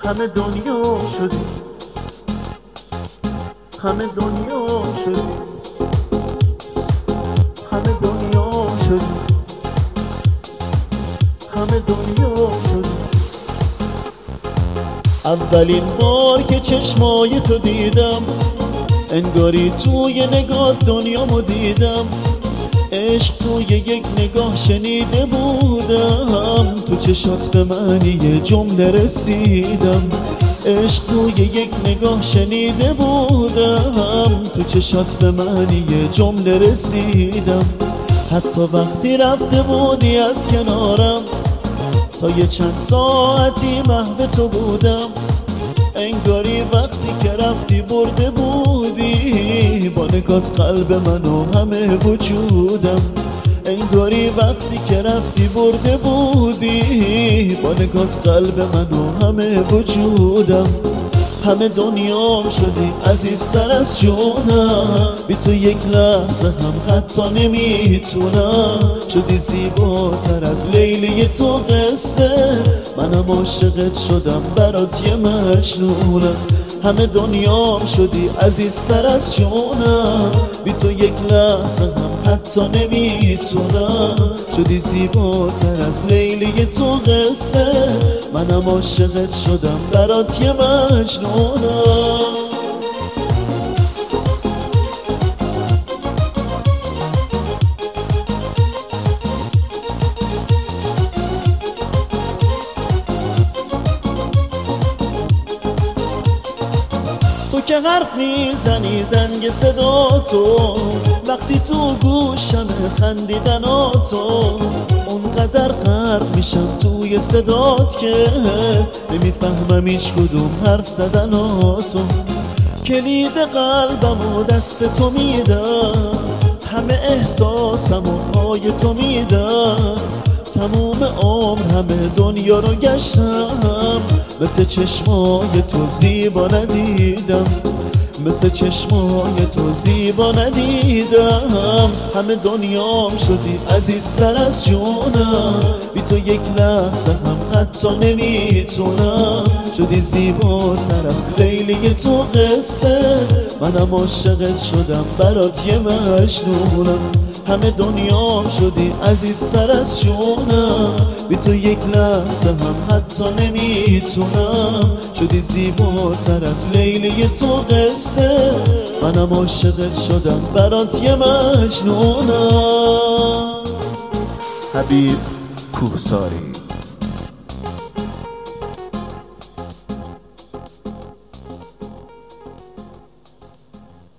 همه دنیا شدی، همه دنیا شدی، همه دنیا شدی، همه دنیا شدی. اولین بار که چشمای تو دیدم، انگاری توی نگاه دنیامو دیدم. عشق توی یک نگاه شنیده بودم، تو چشات به من یه جمله رسیدم. عشق توی یک نگاه شنیده بودم، تو چشات به من یه جمله رسیدم. حتی وقتی رفته بودی از کنارم، تا یه چند ساعتی محو تو بودم. انگاری وقتی که رفتی برده بودی با نگات قلب منو همه وجودم. انگاری وقتی که رفتی برده بودی با نگات قلب منو همه وجودم. همه دنیام شدی عزیزتر از جونم، بی تو یک لحظه هم حتی نمیتونم. شدی زیباتر از لیلی تو قصه، منم عاشقت شدم برات یه مجنونم. همه دنیام شدی عزیزتر از جونم، بی تو یک لحظه هم حتی نمیتونم. شدی زیباتر از لیلی تو قصه، منم عاشقت شدم برات یه مجنونم. تو که حرف میزنی زنگ صدا تو، وقتی تو گوشم خندیدناتو، اونقدر غرق میشم توی صدات که نمیفهمم هیچ کدوم حرف زدناتو. کلید قلبمو دست تو میدم، همه احساسمو پای تو میدم. تموم عمر همه دنیا رو گشتم، مثل چشمای تو زیبا ندیدم، مثل چشمای تو زیبا ندیدم. همه دنیام شدی عزیزتر از جونم، بی تو یک لحظه هم حتی نمیتونم. شدی زیباتر از لیلی تو قصه، منم عاشقت شدم برات یه مجنونم. همه دنیام شدی عزیزتر از جونم، بی تو یک لحظه هم حتی نمیتونم. شدی زیباتر از لیلی تو قصه، منم عاشقت شدم برات یه مجنونم. حبیب کوهساری.